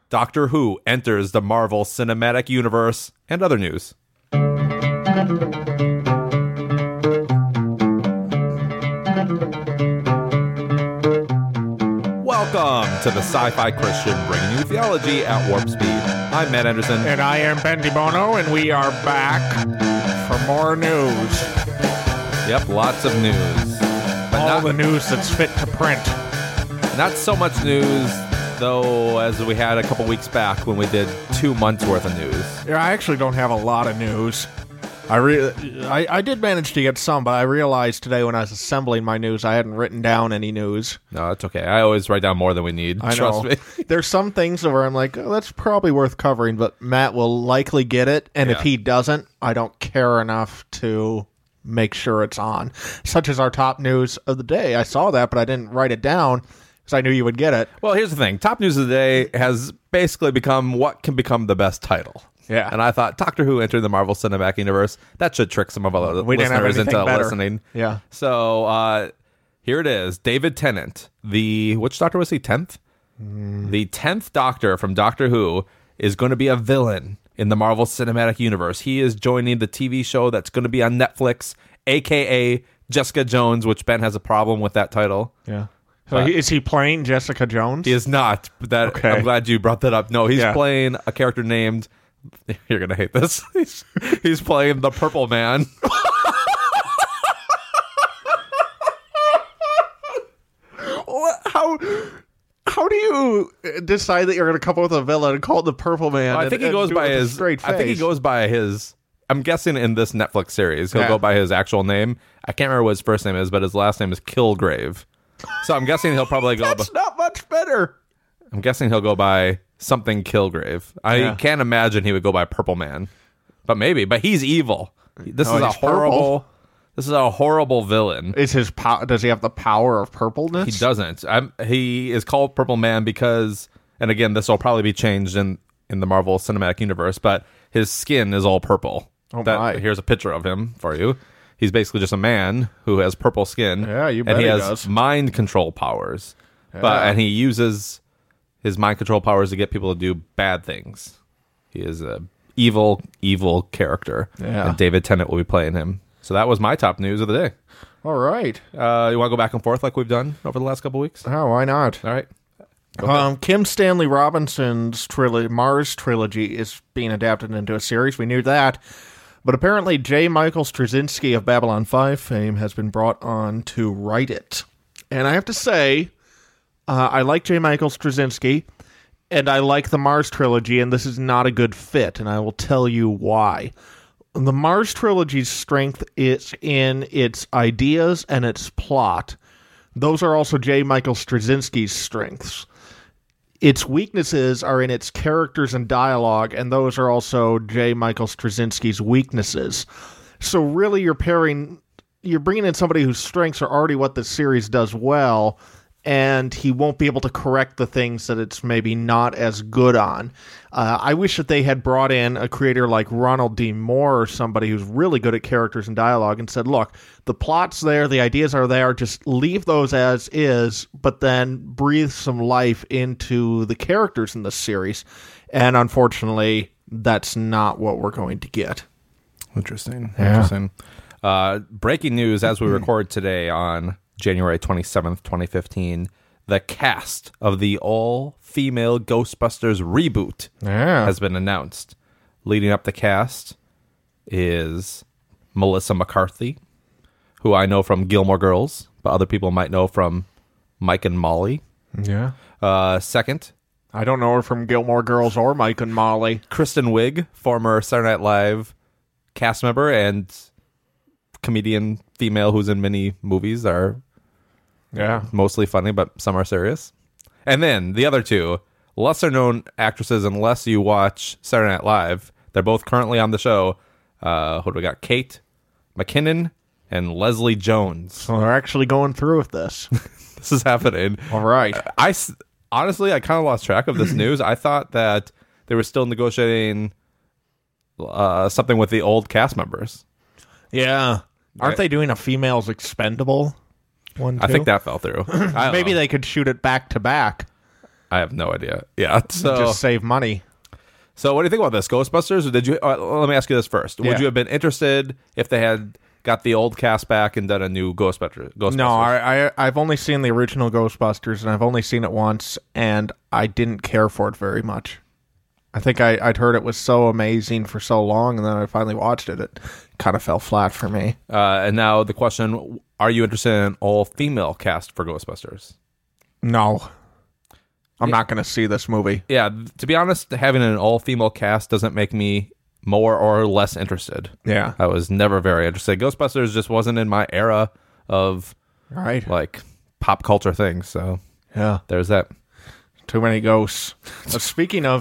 Doctor Who enters the Marvel Cinematic Universe, and other news. Welcome to the Sci-Fi Christian, bringing you theology at warp speed. I'm Matt Anderson. And I am Bendy Bono, and we are back for more news. Yep, lots of news. But all the news that's fit to print. Not so much news, though, as we had a couple weeks back when we did 2 months worth of news. Yeah, I actually don't have a lot of news. I did manage to get some, but I realized today when I was assembling my news, I hadn't written down any news. No, it's okay. I always write down more than we need. I Trust know. me. There's some things where I'm like, oh, that's probably worth covering, but Matt will likely get it, and if he doesn't, I don't care enough to make sure it's on. Such as our top news of the day. I saw that, but I didn't write it down because I knew you would get it. Well, here's the thing. Top news of the day has basically become what can become the best title. Yeah. And I thought Doctor Who entered the Marvel Cinematic Universe. That should trick some of our listeners into listening. Yeah. So here it is. David Tennant, which Doctor was he? 10th? The 10th Doctor from Doctor Who is going to be a villain in the Marvel Cinematic Universe. He is joining the TV show that's going to be on Netflix, a.k.a. Jessica Jones, which Ben has a problem with that title. Yeah. So is he playing Jessica Jones? He is not. Okay. I'm glad you brought that up. No, he's playing a character named... You're going to hate this. He's playing the Purple Man. How do you decide that you're going to come up with a villain and call it the Purple Man? I think he goes by his straight face. I think he goes by his. I'm guessing in this Netflix series he'll go by his actual name. I can't remember what his first name is, but his last name is Kilgrave. So I'm guessing he'll probably go. That's not much better. I'm guessing he'll go by something Kilgrave. I can't imagine he would go by Purple Man, but maybe. But he's evil. This is a horrible. Purple. This is a horrible villain. Is his does he have the power of purpleness? He doesn't. He is called Purple Man because, and again, this will probably be changed in the Marvel Cinematic Universe, but his skin is all purple. Oh my! Here's a picture of him for you. He's basically just a man who has purple skin. Yeah, you bet and he has does. mind control powers. Yeah. And he uses his mind control powers to get people to do bad things. He is a evil character. Yeah. And David Tennant will be playing him. So that was my top news of the day. All right. You want to go back and forth like we've done over the last couple weeks? Oh, why not? All right. Kim Stanley Robinson's Mars trilogy is being adapted into a series. We knew that. But apparently J. Michael Straczynski of Babylon 5 fame has been brought on to write it. And I have to say, I like J. Michael Straczynski, and I like the Mars trilogy, and this is not a good fit, and I will tell you why. The Mars trilogy's strength is in its ideas and its plot. Those are also J. Michael Straczynski's strengths. Its weaknesses are in its characters and dialogue, and those are also J. Michael Straczynski's weaknesses. So really you're bringing in somebody whose strengths are already what the series does well, and he won't be able to correct the things that it's maybe not as good on. I wish that they had brought in a creator like Ronald D. Moore or somebody who's really good at characters and dialogue and said, look, the plot's there, the ideas are there, just leave those as is, but then breathe some life into the characters in this series. And unfortunately, that's not what we're going to get. Interesting. Yeah. Interesting. Breaking news as we record today on January 27th, 2015, the cast of the all-female Ghostbusters reboot has been announced. Leading up the cast is Melissa McCarthy, who I know from Gilmore Girls, but other people might know from Mike and Molly. Yeah. Second, I don't know her from Gilmore Girls or Mike and Molly. Kristen Wiig, former Saturday Night Live cast member and comedian female who's in many movies, are mostly funny, but some are serious. And then the other two, lesser known actresses, unless you watch Saturday Night Live. They're both currently on the show. Who do we got? Kate McKinnon and Leslie Jones. So they're actually going through with this. This is happening. All right. Honestly, I kind of lost track of this news. I thought that they were still negotiating something with the old cast members. Yeah. Aren't they doing a females expendable one too? I think that fell through. Maybe they could shoot it back to back. I have no idea. Yeah, so Just save money. So what do you think about this, Ghostbusters? Or did you? Let me ask you this first. Yeah. Would you have been interested if they had got the old cast back and done a new Ghostbusters? No, I've only seen the original Ghostbusters, and I've only seen it once, and I didn't care for it very much. I think I'd heard it was so amazing for so long, and then I finally watched it. It kind of fell flat for me. And now the question, are you interested in an all-female cast for Ghostbusters? No. I'm not going to see this movie. Yeah, to be honest, having an all-female cast doesn't make me more or less interested. Yeah. I was never very interested. Ghostbusters just wasn't in my era of Right. like pop culture things. So Yeah. there's that. Too many ghosts. Speaking of,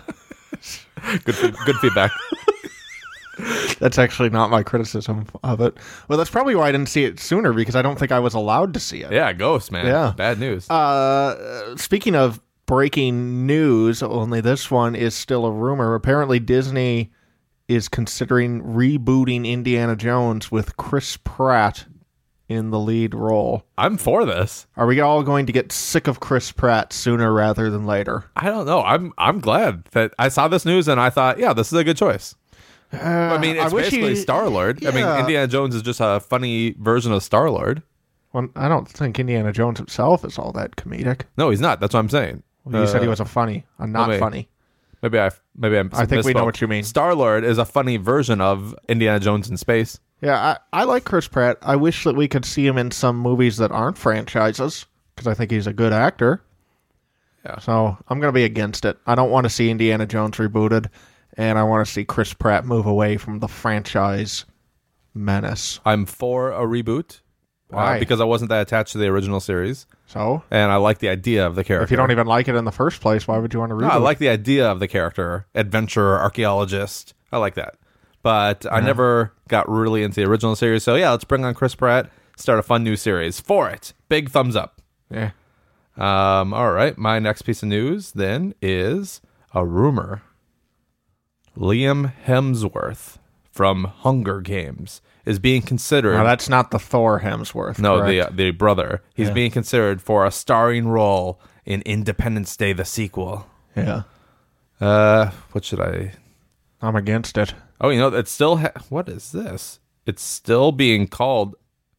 Good feedback. that's actually not my criticism of it. Well, that's probably why I didn't see it sooner, because I don't think I was allowed to see it. Yeah, ghosts, man. Yeah. Bad news. Speaking of breaking news, only this one is still a rumor. Apparently, Disney is considering rebooting Indiana Jones with Chris Pratt in the lead role. I'm for this. Are we all going to get sick of Chris Pratt sooner rather than later? I don't know. I'm glad that I saw this news and I thought, yeah, this is a good choice. I mean, it's basically Star-Lord. I mean, Yeah. Indiana Jones is just a funny version of Star-Lord. Well, I don't think Indiana Jones himself is all that comedic. No, he's not. That's what I'm saying. You said he was not wait. funny. Maybe I think we know what you mean. Star-Lord is a funny version of Indiana Jones in space. Yeah, I like Chris Pratt. I wish that we could see him in some movies that aren't franchises, because I think he's a good actor. Yeah. So I'm going to be against it. I don't want to see Indiana Jones rebooted, and I want to see Chris Pratt move away from the franchise menace. I'm for a reboot. Why? Because I wasn't that attached to the original series, So and I like the idea of the character. if you don't even like it in the first place, why would you want to reboot? No, I like the idea of the character, adventurer, archaeologist. I like that. But I never got really into the original series. So, yeah, let's bring on Chris Pratt, start a fun new series. For it. Big thumbs up. Yeah. All right. My next piece of news then is a rumor. Liam Hemsworth from Hunger Games is being considered... No, that's not the Thor Hemsworth. No, correct? the brother. He's being considered for a starring role in Independence Day, the sequel. Yeah. What should I... I'm against it. Oh, you know, it's still... what is this? It's still being called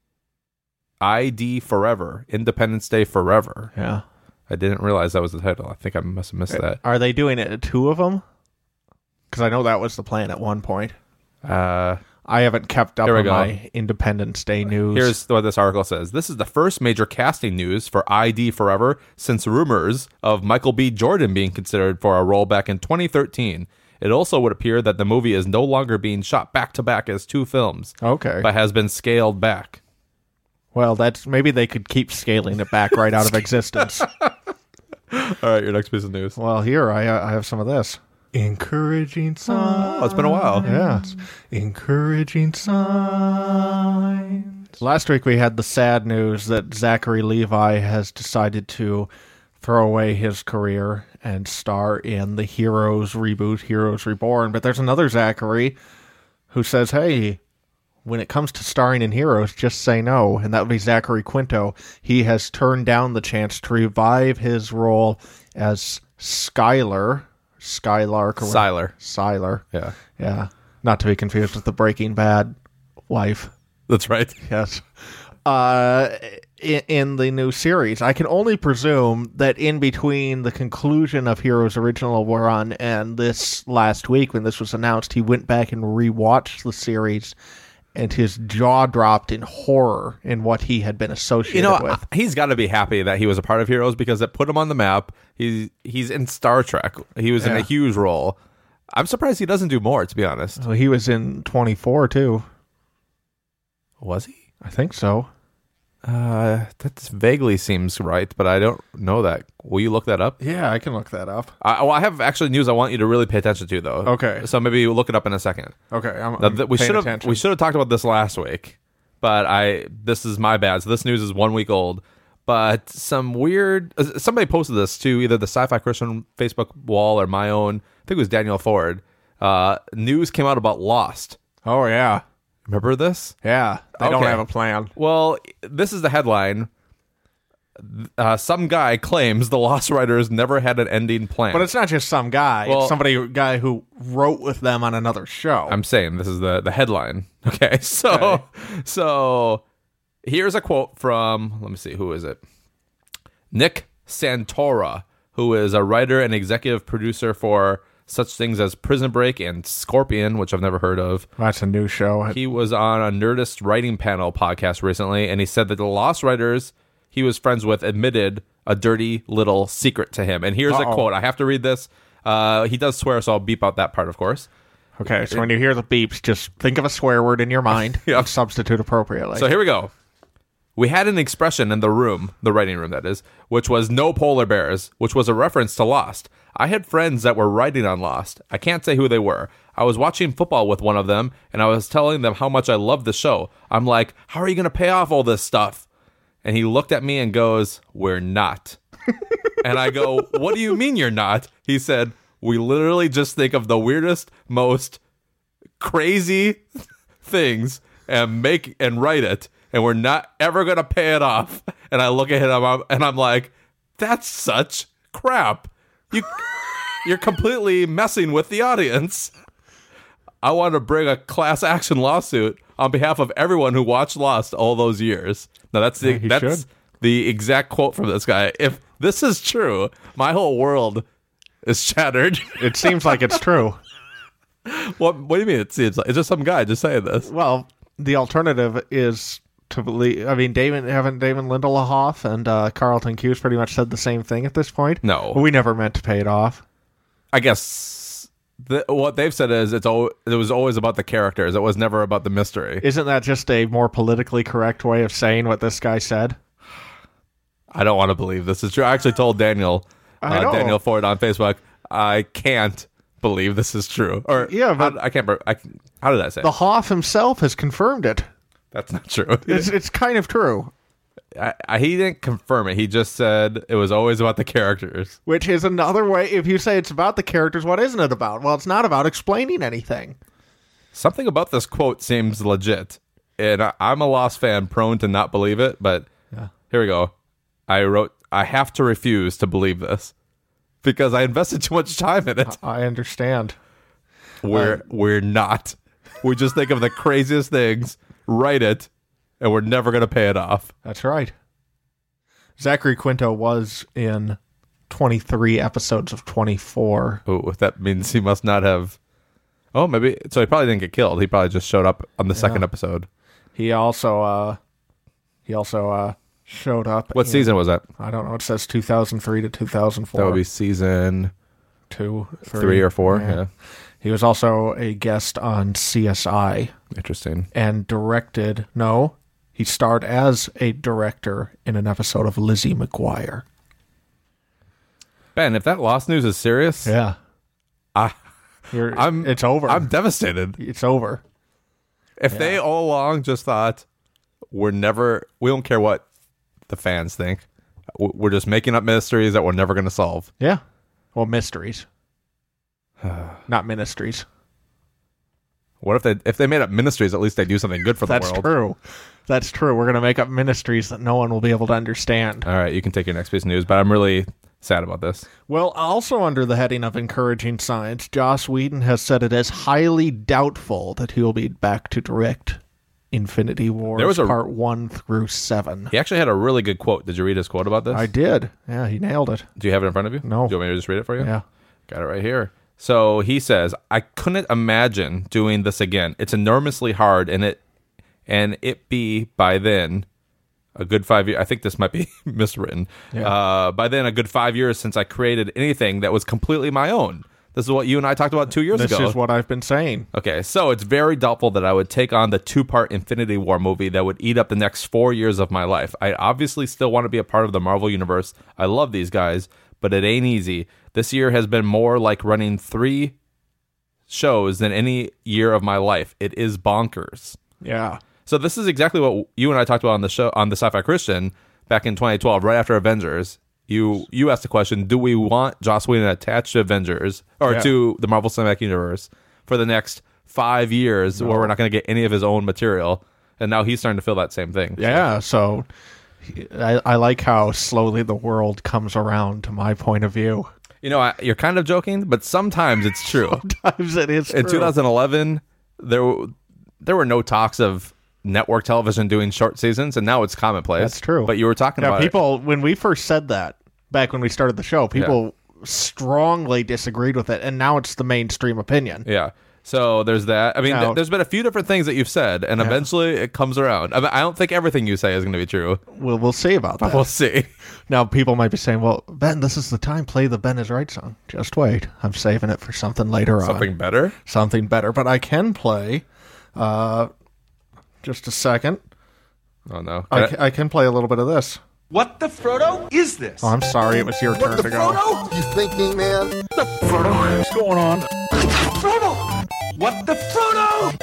ID Forever. Independence Day Forever. Yeah. I didn't realize that was the title. I think I must have missed that. Are they doing it, two of them? Because I know that was the plan at one point. I haven't kept up Here we on go. my Independence Day news. Here's what this article says. This is the first major casting news for ID Forever since rumors of Michael B. Jordan being considered for a role back in 2013. It also would appear that the movie is no longer being shot back-to-back as two films, Okay. but has been scaled back. Well, that's maybe they could keep scaling it back right out of existence. All right, your next piece of news. Well, here I have some of this. Encouraging signs. Oh, it's been a while. Yeah. Encouraging signs. Last week we had the sad news that Zachary Levi has decided to throw away his career and star in the Heroes reboot, Heroes Reborn. But there's another Zachary who says, hey, when it comes to starring in Heroes, just say no. And that would be Zachary Quinto. He has turned down the chance to revive his role as Skylark. Sylar. Yeah, Yeah. Not to be confused with the Breaking Bad wife. that's right. Yes. In the new series, I can only presume that in between the conclusion of Heroes' original run and this last week when this was announced, he went back and rewatched the series and his jaw dropped in horror in what he had been associated with. He's got to be happy that he was a part of Heroes because it put him on the map. He's in Star Trek. He was in a huge role. I'm surprised he doesn't do more, to be honest. Well, he was in 24 too. Was he? I think so. That vaguely seems right, but I don't know that. Will you look that up? Yeah, I can look that up. I have actually news I want you to really pay attention to, though. Okay. So maybe we'll look it up in a second. Okay, I'm We paying should attention. have talked about this last week, but this is my bad. So this news is 1 week old. But some weird somebody posted this to either the Sci-Fi Christian Facebook wall or my own. I think it was Daniel Ford. News came out about Lost. Oh, yeah. Remember this? Yeah. They don't Okay. have a plan. Well, this is the headline. some guy claims the Lost Writers never had an ending plan. But it's not just some guy. Well, it's guy who wrote with them on another show. I'm saying this is the headline. Okay, so here's a quote from, let me see, who is it? Nick Santora, who is a writer and executive producer for such things as Prison Break and Scorpion, which I've never heard of. That's a new show. He was on a Nerdist Writing Panel podcast recently, and he said that the Lost Writers he was friends with admitted a dirty little secret to him. And here's a quote. I have to read this. He does swear, so I'll beep out that part, of course. Okay, so when you hear the beeps, just think of a swear word in your mind and substitute appropriately. So here we go. We had an expression in the room, the writing room that is, which was no polar bears, which was a reference to Lost. I had friends that were writing on Lost. I can't say who they were. I was watching football with one of them, and I was telling them how much I loved the show. I'm like, how are you going to pay off all this stuff? And he looked at me and goes, we're not. And I go, what do you mean you're not? He said, we literally just think of the weirdest, most crazy things and make and write it. And we're not ever going to pay it off. And I look at him and I'm like, that's such crap. You're completely messing with the audience. I want to bring a class action lawsuit on behalf of everyone who watched Lost all those years. Now, that's the exact quote from this guy. If this is true, my whole world is shattered. It seems like it's true. What do you mean it seems like? It's just some guy just saying this. Well, the alternative is to believe. I mean, David Lindelof and Carlton Cuse pretty much said the same thing at this point. No. We never meant to pay it off. I guess what they've said is it was always about the characters. It was never about the mystery. Isn't that just a more politically correct way of saying what this guy said? I don't want to believe this is true. I actually told Daniel Ford on Facebook, I can't believe this is true. Or yeah, but how did I say? The Hoff himself has confirmed it. That's not true. It's kind of true. He didn't confirm it. He just said it was always about the characters. Which is another way. If you say it's about the characters, what isn't it about? Well, it's not about explaining anything. Something about this quote seems legit. And I'm a Lost fan prone to not believe it, but here we go. I wrote, I have to refuse to believe this because I invested too much time in it. I understand. We're not. We just think of the craziest things, write it, and we're never going to pay it off. That's right. Zachary Quinto was in 23 episodes of 24. Oh, that means he must not have... Oh, maybe... So he probably didn't get killed. He probably just showed up on the second episode. He also showed up. What season was that? I don't know. It says 2003 to 2004. That would be season 2, 3 or 4. Yeah. He was also a guest on CSI. Interesting. And directed... No, he starred as a director in an episode of Lizzie McGuire. Ben, if that Lost news is serious... Yeah. It's over. I'm devastated. It's over. If they all along just thought, we don't care what the fans think. We're just making up mysteries that we're never going to solve. Yeah. Well, mysteries. Not ministries. What if they made up ministries, at least they do something good for the world. That's true. That's true. We're going to make up ministries that no one will be able to understand. All right, you can take your next piece of news, but I'm really sad about this. Well, also under the heading of encouraging science, Joss Whedon has said it is highly doubtful that he will be back to direct Infinity Wars Part 1 through 7. He actually had a really good quote. Did you read his quote about this? I did. Yeah, he nailed it. Do you have it in front of you? No. Do you want me to just read it for you? Yeah. Got it right here. So he says, I couldn't imagine doing this again. It's enormously hard, and it be by then a good 5 years. I think this might be miswritten. Yeah. By then, a good 5 years since I created anything that was completely my own. This is what you and I talked about 2 years ago. This is what I've been saying. Okay, so it's very doubtful that I would take on the 2-part Infinity War movie that would eat up the next 4 years of my life. I obviously still want to be a part of the Marvel Universe. I love these guys, but it ain't easy. This year has been more like running 3 shows than any year of my life. It is bonkers. Yeah. So this is exactly what you and I talked about on the show, on the Sci-Fi Christian back in 2012, right after Avengers. You asked the question, do we want Joss Whedon attached to Avengers or to the Marvel Cinematic Universe for the next 5 years where we're not going to get any of his own material? And now he's starting to feel that same thing. Yeah, so I like how slowly the world comes around to my point of view. You know, you're kind of joking, but sometimes it's true. Sometimes it is true. In 2011, there were no talks of network television doing short seasons, and now it's commonplace. That's true. But you were talking about people, when we first said that, back when we started the show, people strongly disagreed with it, and now it's the mainstream opinion. Yeah. So there's that. I mean, there's been a few different things that you've said, and eventually it comes around. I don't think everything you say is going to be true. We'll see about that. We'll see. Now, people might be saying, well, Ben, this is the time. Play the Ben is Right song. Just wait. I'm saving it for something later on. Something better? Something better. But I can play, just a second. Oh, no. I can play a little bit of this. What the Frodo is this? Oh, I'm sorry. It was your turn to go. Frodo? You thinking, man? The Frodo? What's going on? Frodo! What the Frodo?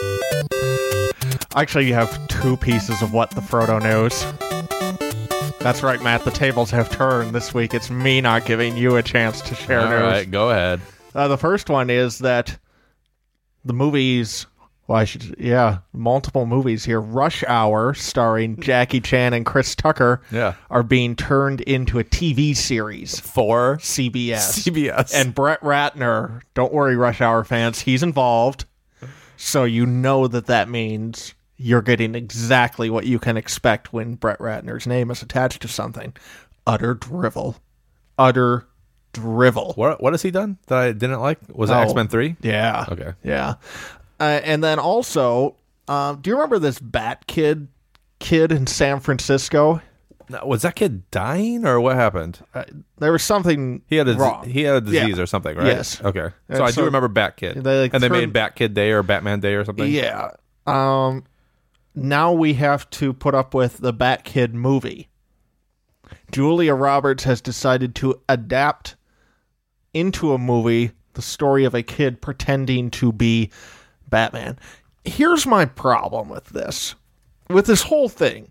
Actually, you have two pieces of What the Frodo news. That's right, Matt. The tables have turned this week. It's me not giving you a chance to share news. All right, go ahead. The first one is that the movies... Well, multiple movies here. Rush Hour, starring Jackie Chan and Chris Tucker, are being turned into a TV series for CBS. And Brett Ratner, don't worry, Rush Hour fans, he's involved. So you know that means you're getting exactly what you can expect when Brett Ratner's name is attached to something. Utter drivel. Utter drivel. What has he done that I didn't like? Was it X-Men 3? Yeah. Okay. Yeah. And then also, do you remember this Bat kid in San Francisco? Now, was that kid dying or what happened? There was something wrong. He had a disease or something, right? Yes. Okay. So I do remember Bat Kid. They made Bat Kid Day or Batman Day or something? Yeah. Now we have to put up with the Bat Kid movie. Julia Roberts has decided to adapt into a movie the story of a kid pretending to be Batman. Here's my problem with this whole thing.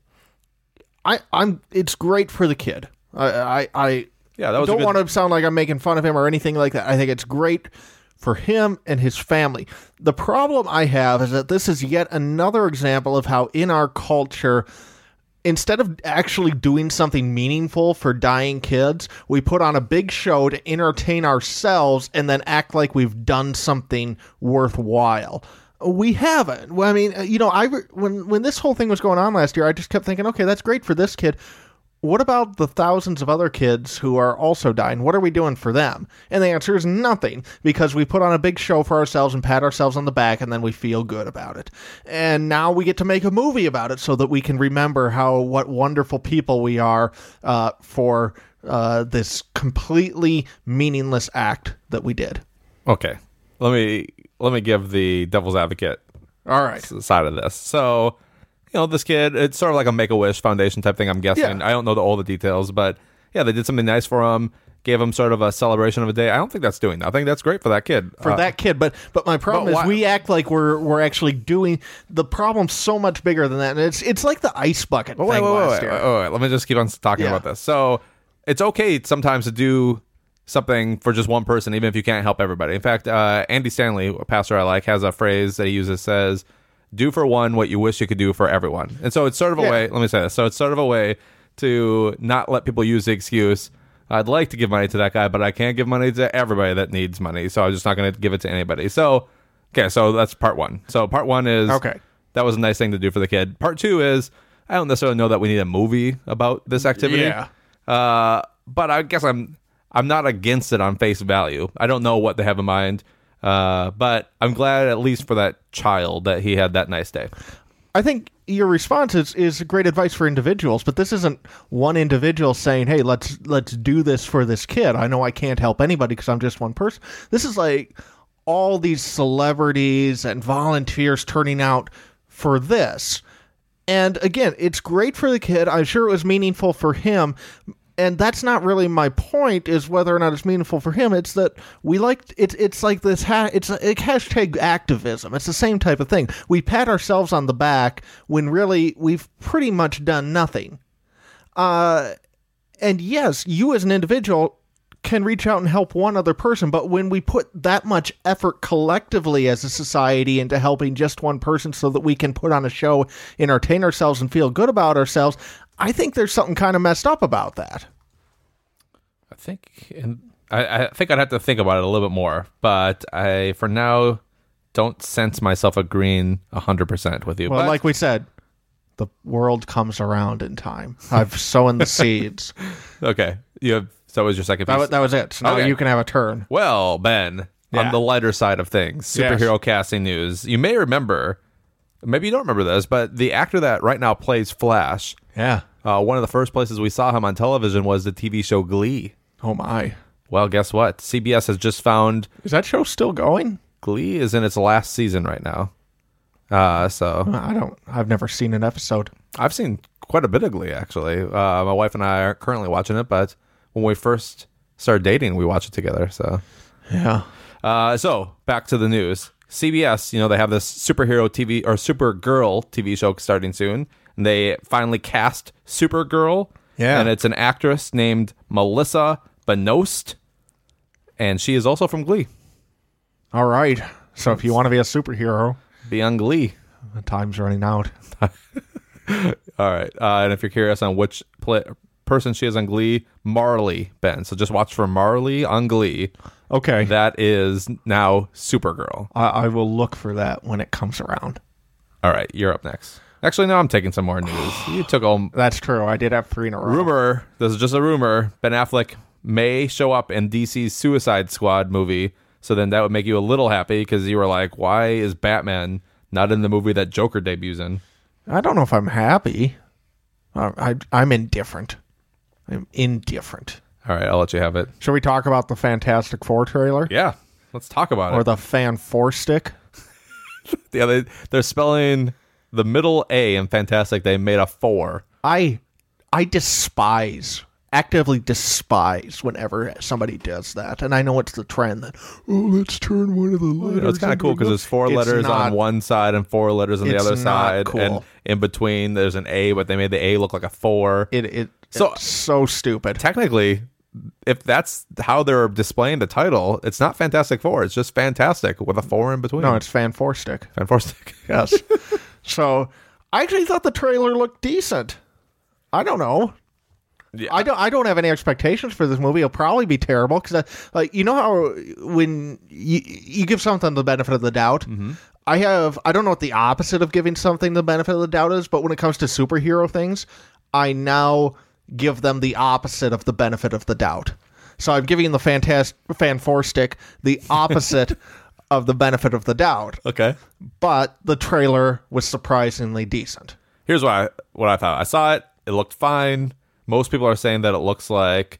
It's great for the kid. I don't want to sound like I'm making fun of him or anything like that. I think it's great for him and his family. The problem I have is that this is yet another example of how in our culture, instead of actually doing something meaningful for dying kids, we put on a big show to entertain ourselves and then act like we've done something worthwhile. We haven't. I mean, when this whole thing was going on last year, I just kept thinking, okay, that's great for this kid. What about the thousands of other kids who are also dying? What are we doing for them? And the answer is nothing, because we put on a big show for ourselves and pat ourselves on the back, and then we feel good about it. And now we get to make a movie about it so that we can remember what wonderful people we are for this completely meaningless act that we did. Okay. Let me give the devil's advocate side of this. So, this kid, it's sort of like a Make-A-Wish Foundation type thing, I'm guessing. Yeah. I don't know all the details, but yeah, they did something nice for him, gave him sort of a celebration of a day. I don't think that's doing nothing. That's great for that kid. That kid, but my problem is we act like we're actually doing the problem's so much bigger than that. And it's like the ice bucket thing last year. Wait. Let me just keep on talking about this. So it's okay sometimes to do something for just one person, even if you can't help everybody. In fact, Andy Stanley, a pastor I like, has a phrase that he uses, says, do for one what you wish you could do for everyone. And so it's sort of a way, let me say this, so it's sort of a way to not let people use the excuse, I'd like to give money to that guy, but I can't give money to everybody that needs money, so I'm just not going to give it to anybody. So, okay, so that's part one. So part one is, that was a nice thing to do for the kid. Part two is, I don't necessarily know that we need a movie about this activity. Yeah. But I guess I'm not against it on face value. I don't know what they have in mind, but I'm glad at least for that child that he had that nice day. I think your response is great advice for individuals, but this isn't one individual saying, hey, let's do this for this kid. I know I can't help anybody because I'm just one person. This is like all these celebrities and volunteers turning out for this. And again, it's great for the kid. I'm sure it was meaningful for him. And that's not really my point, is whether or not it's meaningful for him. It's that we like it's like this. It's a hashtag activism. It's the same type of thing. We pat ourselves on the back when really we've pretty much done nothing. And yes, you as an individual can reach out and help one other person, but when we put that much effort collectively as a society into helping just one person so that we can put on a show, entertain ourselves, and feel good about ourselves, I think there's something kind of messed up about that. I think I'd have to think about it a little bit more, but I, for now, don't sense myself agreeing 100% with you. Well, but, like we said, the world comes around in time. I've sown the seeds. Okay. So was your second piece? That was it. So now you can have a turn. Well, Ben, on the lighter side of things, superhero casting news. You may remember, maybe you don't remember this, but the actor that right now plays Flash, one of the first places we saw him on television was the TV show Glee. Oh, my. Well, guess what? CBS has just found... Is that show still going? Glee is in its last season right now. I've never seen an episode. I've seen quite a bit of Glee, actually. My wife and I are currently watching it, but when we first started dating, we watched it together. So, yeah. So back to the news. CBS, they have this superhero TV or Supergirl TV show starting soon, and they finally cast Supergirl. Yeah, and it's an actress named Melissa Benoist, and she is also from Glee. All right. So if you want to be a superhero, be on Glee. The time's running out. All right. And if you're curious on which person she is on Glee, Marley, Ben. So just watch for Marley on Glee. Okay. That is now Supergirl. I will look for that when it comes around. All right. You're up next. Actually, no, I'm taking some more news. You took all... That's true. I did have 3 in a row. Rumor. This is just a rumor. Ben Affleck may show up in DC's Suicide Squad movie. So then that would make you a little happy because you were like, why is Batman not in the movie that Joker debuts in? I don't know if I'm happy. I'm indifferent. I'm indifferent. All right, I'll let you have it. Should we talk about the Fantastic Four trailer? Yeah, let's talk about it. Or the Fan Four Stick? Yeah, they're spelling the middle A in Fantastic. They made a 4. I actively despise whenever somebody does that. And I know it's the trend that, let's turn one of the letters. It's kind of cool because there's 4 letters on one side and 4 letters on the other side. Cool. And in between, there's an A, but they made the A look like a 4. It's so stupid. Technically, if that's how they're displaying the title, it's not Fantastic Four. It's just Fantastic with a 4 in between. No, it's Fan Four Stick. Fan Four Stick. Yes. So I actually thought the trailer looked decent. I don't know. Yeah. I don't have any expectations for this movie. It'll probably be terrible because, you know how when you give something the benefit of the doubt. Mm-hmm. I don't know what the opposite of giving something the benefit of the doubt is, but when it comes to superhero things, I now give them the opposite of the benefit of the doubt. So I'm giving the Fan Four Stick the opposite of the benefit of the doubt. Okay, but the trailer was surprisingly decent. Here's what I thought. I saw it. It looked fine. Most people are saying that it looks like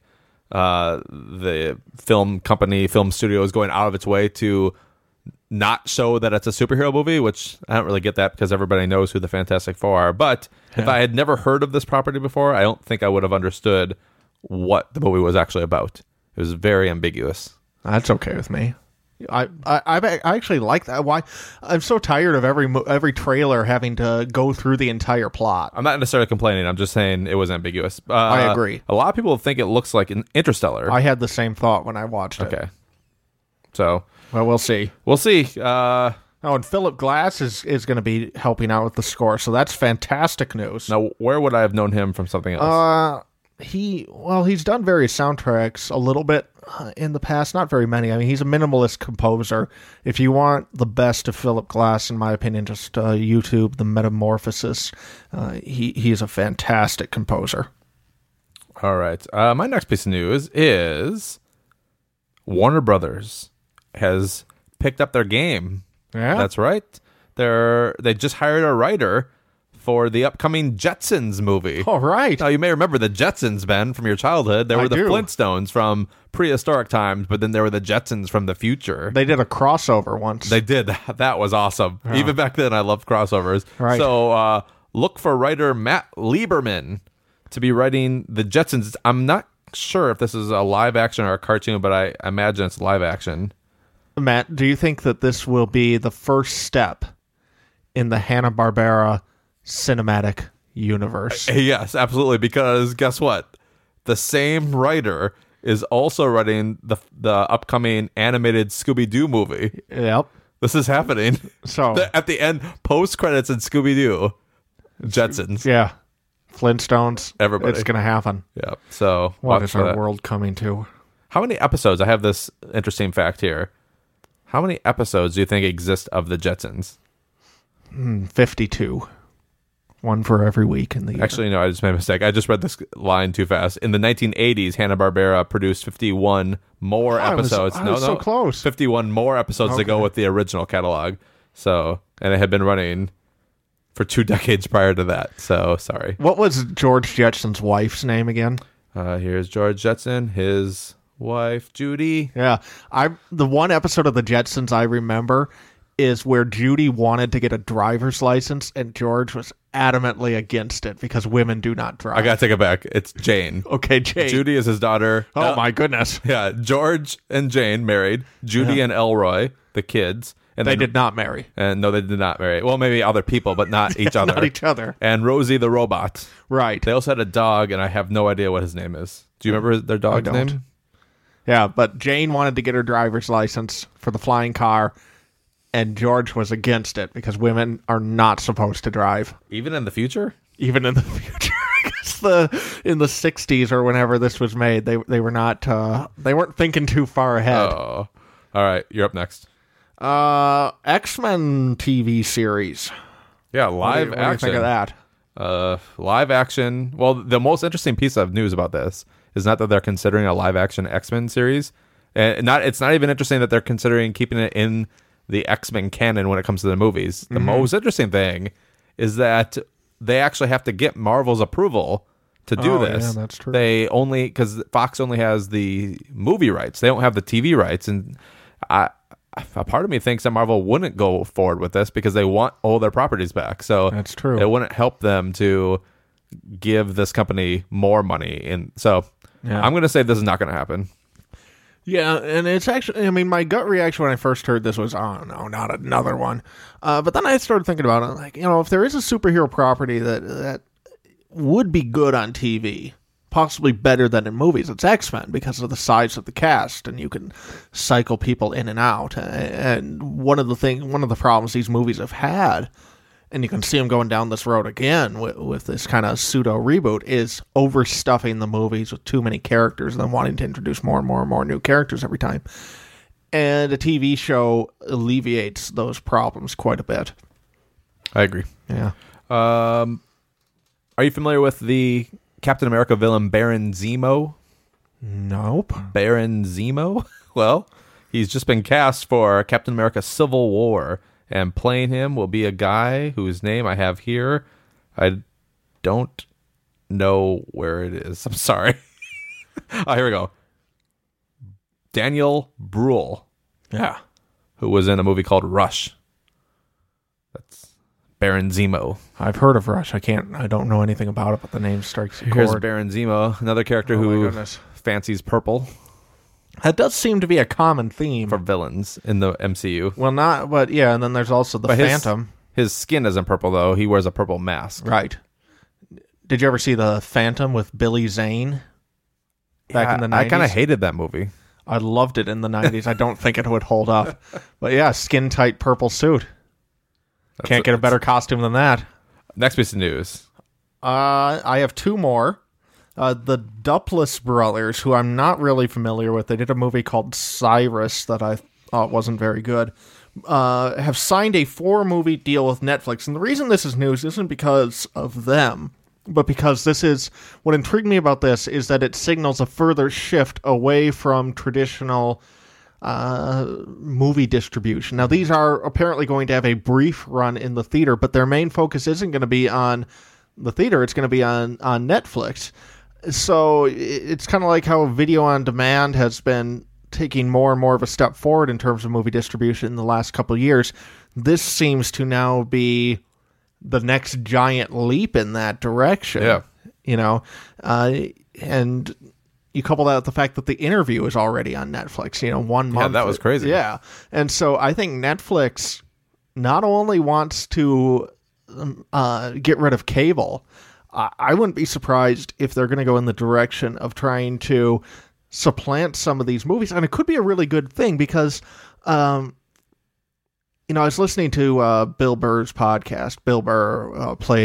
the film studio is going out of its way to not show that it's a superhero movie, which I don't really get that because everybody knows who the Fantastic Four are. But if I had never heard of this property before, I don't think I would have understood what the movie was actually about. It was very ambiguous. That's okay with me. I actually like that. Why? I'm so tired of every trailer having to go through the entire plot. I'm not necessarily complaining. I'm just saying it was ambiguous. I agree. A lot of people think it looks like an Interstellar. I had the same thought when I watched it. Okay. So. Well, we'll see. We'll see. And Philip Glass is going to be helping out with the score, so that's fantastic news. Now, where would I have known him from something else? He's done various soundtracks a little bit in the past, not very many. I mean, he's a minimalist composer. If you want the best of Philip Glass, in my opinion, just YouTube The Metamorphosis. He is a fantastic composer. All right. My next piece of news is Warner Brothers has picked up their game. Yeah, that's right. They just hired a writer for the upcoming Jetsons movie. All right. Now, you may remember the Jetsons, Ben, from your childhood. They were the Flintstones from prehistoric times, but then there were the Jetsons from the future. They did a crossover once. They did. That was awesome. Oh. Even back then, I loved crossovers. Right. So look for writer Matt Lieberman to be writing the Jetsons. I'm not sure if this is a live action or a cartoon, but I imagine it's live action. Matt, do you think that this will be the first step in the Hanna-Barbera cinematic universe? Yes, absolutely, because guess what? The same writer is also writing the upcoming animated Scooby-Doo movie. Yep. This is happening. So at the end, post-credits in Scooby-Doo, Jetsons. Yeah. Flintstones. Everybody. It's going to happen. Yeah. So What is our world coming to? How many episodes? I have this interesting fact here. How many episodes do you think exist of the Jetsons? 52. One for every week in the year. Actually, no, I just made a mistake. I just read this line too fast. In the 1980s, Hanna-Barbera produced 51 more episodes. I was so close. 51 more episodes to go with the original catalog. So, and it had been running for 2 decades prior to that. So, sorry. What was George Jetson's wife's name again? Here's George Jetson, his wife, Judy. Yeah. The one episode of the Jetsons I remember is where Judy wanted to get a driver's license and George was adamantly against it because women do not drive. I gotta take it back. It's Jane. Okay, Jane. Judy is his daughter. Oh, my goodness. Yeah, George and Jane married. Judy and Elroy, the kids. And They did not marry. And no, they did not marry. Well, maybe other people, but not each other. Not each other. And Rosie the robot. Right. They also had a dog, and I have no idea what his name is. Do you remember their dog's I don't. name? Yeah, but Jane wanted to get her driver's license for the flying car, and George was against it because women are not supposed to drive. Even in the future? Even in the future. I guess in the 60s or whenever this was made, they were not they weren't thinking too far ahead. Oh. All right, you're up next. X-Men TV series. Yeah, live What action. do you think of that? Live action. Well, the most interesting piece of news about this is not that they're considering a live action X-Men series. And it's not even interesting that they're considering keeping it in the X-Men canon when it comes to the movies. The most interesting thing is that they actually have to get Marvel's approval to do this. Yeah, that's true. Because Fox only has the movie rights. They don't have the TV rights. And a part of me thinks that Marvel wouldn't go forward with this because they want all their properties back. So That's true. It wouldn't help them to give this company more money. And so I'm going to say this is not going to happen. Yeah, and it's actually, I mean, my gut reaction when I first heard this was, oh, no, not another one. But then I started thinking about it, like, if there is a superhero property that would be good on TV, possibly better than in movies, it's X-Men because of the size of the cast, and you can cycle people in and out. And one of the problems these movies have had, and you can see them going down this road again with this kind of pseudo reboot, is overstuffing the movies with too many characters and then wanting to introduce more and more and more new characters every time. And a TV show alleviates those problems quite a bit. I agree. Yeah. Are you familiar with the Captain America villain Baron Zemo? Nope. Baron Zemo? Well, he's just been cast for Captain America Civil War. And playing him will be a guy whose name I have here. I don't know where it is. I'm sorry. Oh, here we go. Daniel Bruhl. Yeah. Who was in a movie called Rush. That's Baron Zemo. I've heard of Rush. I don't know anything about it, but the name strikes a Here's chord. Baron Zemo, another character who fancies purple. That does seem to be a common theme for villains in the MCU. Well, not, but yeah, and then there's also the Phantom. His skin isn't purple, though. He wears a purple mask. Right. Did you ever see the Phantom with Billy Zane back in the 90s? I kind of hated that movie. I loved it in the 90s. I don't think it would hold up. But yeah, skin-tight purple suit. Can't get a better costume than that. Next piece of news. I have two more. The Duplass brothers, who I'm not really familiar with, they did a movie called Cyrus that I thought wasn't very good, have signed a 4-movie deal with Netflix. And the reason this is news isn't because of them, but because what intrigued me about this is that it signals a further shift away from traditional movie distribution. Now, these are apparently going to have a brief run in the theater, but their main focus isn't going to be on the theater. It's going to be on Netflix. So it's kind of like how video on demand has been taking more and more of a step forward in terms of movie distribution in the last couple of years. This seems to now be the next giant leap in that direction. Yeah. And you couple that with the fact that The Interview is already on Netflix, 1 month. Yeah, that was crazy. Yeah. And so I think Netflix not only wants to get rid of cable, I wouldn't be surprised if they're going to go in the direction of trying to supplant some of these movies. And it could be a really good thing because, I was listening to Bill Burr's podcast. Bill Burr played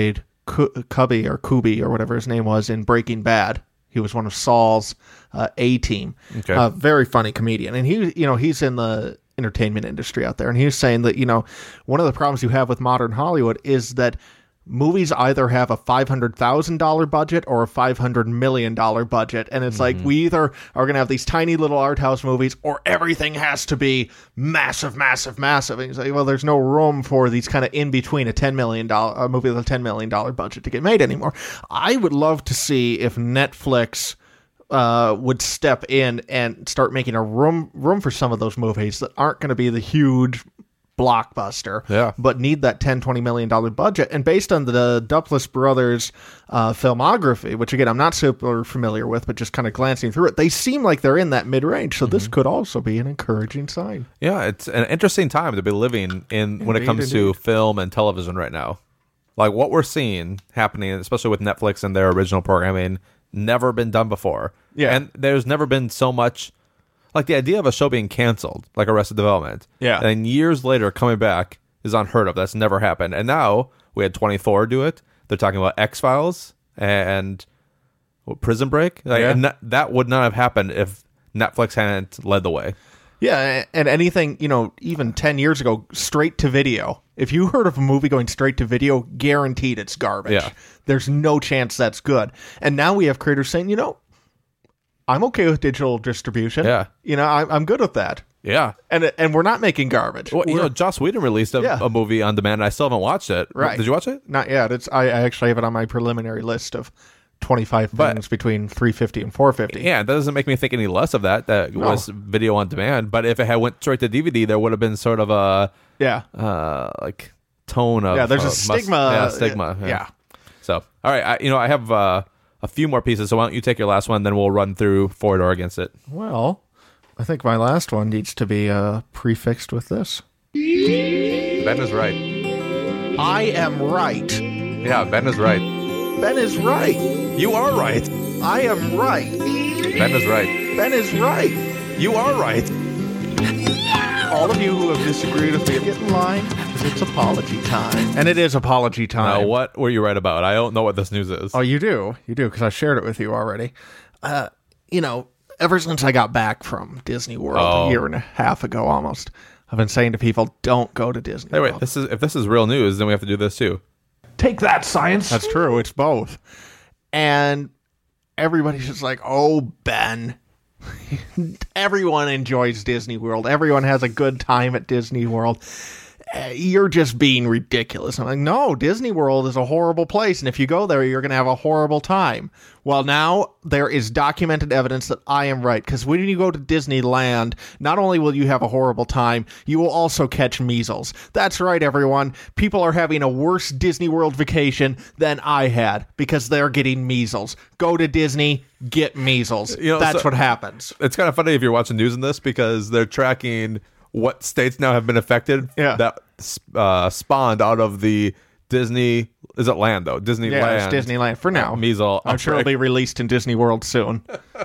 Kubi or whatever his name was in Breaking Bad. He was one of Saul's A-team. Okay. Very funny comedian. And he's in the entertainment industry out there. And he was saying that, one of the problems you have with modern Hollywood is that movies either have a $500,000 budget or a $500 million budget. And it's like, we either are going to have these tiny little art house movies or everything has to be massive, massive, massive. And he's like, well, there's no room for these kind of in between a movie with a $10 million budget to get made anymore. I would love to see if Netflix would step in and start making a room for some of those movies that aren't going to be the huge blockbuster, but need that $10-20 million budget. And based on the Duplass brothers filmography, which again I'm not super familiar with, but just kind of glancing through it, they seem like they're in that mid-range. So this could also be an encouraging sign. Yeah, it's an interesting time to be living in when it comes to film and television right now. Like what we're seeing happening, especially with Netflix and their original programming, never been done before. Yeah, and there's never been so much. Like the idea of a show being canceled, like Arrested Development, and years later coming back is unheard of. That's never happened. And now we had 24 do it. They're talking about X-Files and Prison Break. And that would not have happened if Netflix hadn't led the way. Yeah, and anything, even 10 years ago, straight to video. If you heard of a movie going straight to video, guaranteed it's garbage. Yeah. There's no chance that's good. And now we have creators saying, I'm okay with digital distribution. Yeah. I'm good with that. Yeah. And we're not making garbage. Well, Joss Whedon released a movie on demand, and I still haven't watched it. Right. Did you watch it? Not yet. I actually have it on my preliminary list of 25 things between $350 and $450. Yeah, that doesn't make me think any less of that. That was video on demand. But if it had went straight to DVD, there would have been sort of a like tone of there's a stigma. Stigma. Yeah. So all right, I have a few more pieces. So why don't you take your last one, then we'll run through for it or against it. Well, I think my last one needs to be prefixed with this. Ben is right. I am right. Yeah, Ben is right. Ben is right. You are right. I am right. Ben is right. Ben is right. You are right. All of you who have disagreed with me, get in line, because it's apology time. And it is apology time. Now, what were you right about? I don't know what this news is. Oh, you do? You do, because I shared it with you already. Ever since I got back from Disney World a year and a half ago almost, I've been saying to people, don't go to Disney World. Wait, if this is real news, then we have to do this too. Take that, science. That's true. It's both. And everybody's just like, oh, Ben. Everyone enjoys Disney World. Everyone has a good time at Disney World. You're just being ridiculous. I'm like, no, Disney World is a horrible place, and if you go there, you're going to have a horrible time. Well, now there is documented evidence that I am right, because when you go to Disneyland, not only will you have a horrible time, you will also catch measles. That's right, everyone. People are having a worse Disney World vacation than I had, because they're getting measles. Go to Disney, get measles. That's what happens. It's kind of funny if you're watching news in this, because they're tracking what states now have been affected that spawned out of the Disney. Is it land, though? Disneyland. Yeah, it's Disneyland for now. Measles. I'm sure it'll be released in Disney World soon.